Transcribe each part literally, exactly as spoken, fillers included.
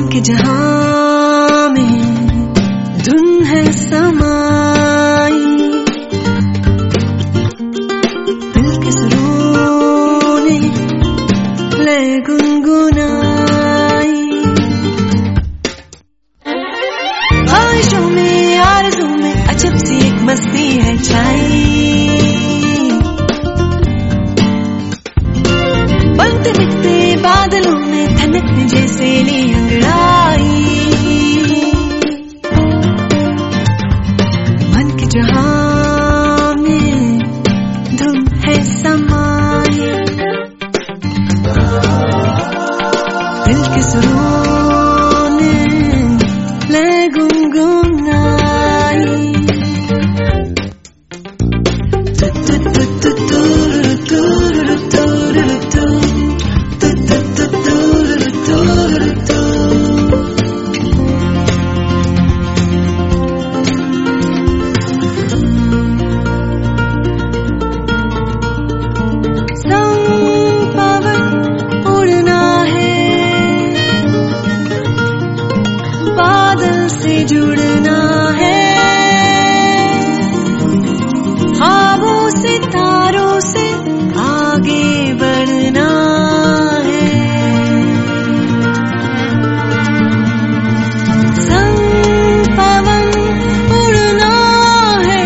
के जहां में धुन है समाई, दिल के सुरों ने ले गुनगुनाई। ख्वाहिशों में आरज़ू में अजब सी एक मस्ती है छाई, बनते बिकते बादलों में धनकते जैसे ली अंगड़ाई। मन के जहां में धुन है समाई, दिल के सुरों ने ले गुनगुनाई। तु तु तु तु तुरु तुरु तुरु तु तु तु तुरु तुरु तु। संग पवन उड़ना है, बादल से जुड़ना है, ख्वाबों से तारों से आगे बढ़ना है। संग पवन उड़ना है,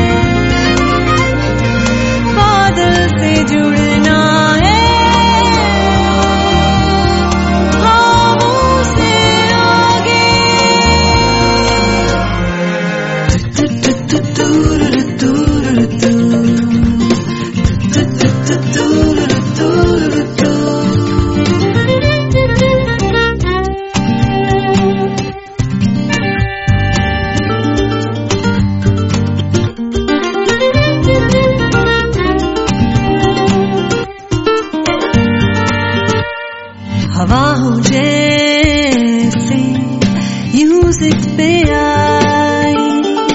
बादल से जुड़ना है, ख्वाबों से आगे। तु तु तु तुरु तुरु तु, तु तु तु तुरु तुरु तु। हवा हो जैसे म्यूजिक पे आई,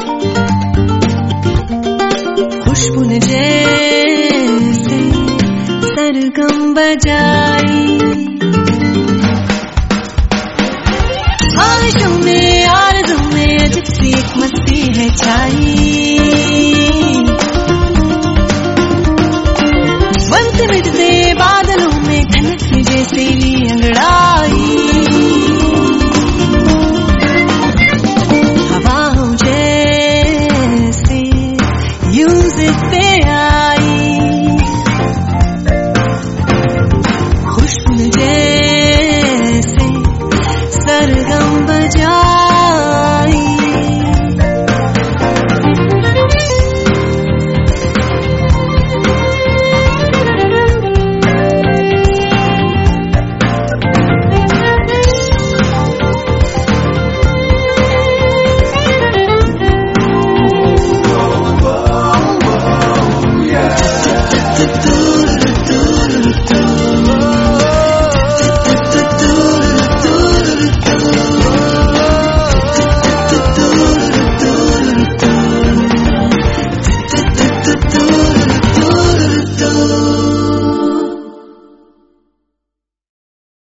खुशबू ने जैसे सरगम बजाई। ख्वाहिशों में आरज़ू में अजब सी एक मस्ती है छाई, बनते बिकते बादलों में धनकते जैसे ली अंगड़ाई। हवा हो जैसे म्यूजिक पे आई, खुशबू ने जैसे सरगम बजा।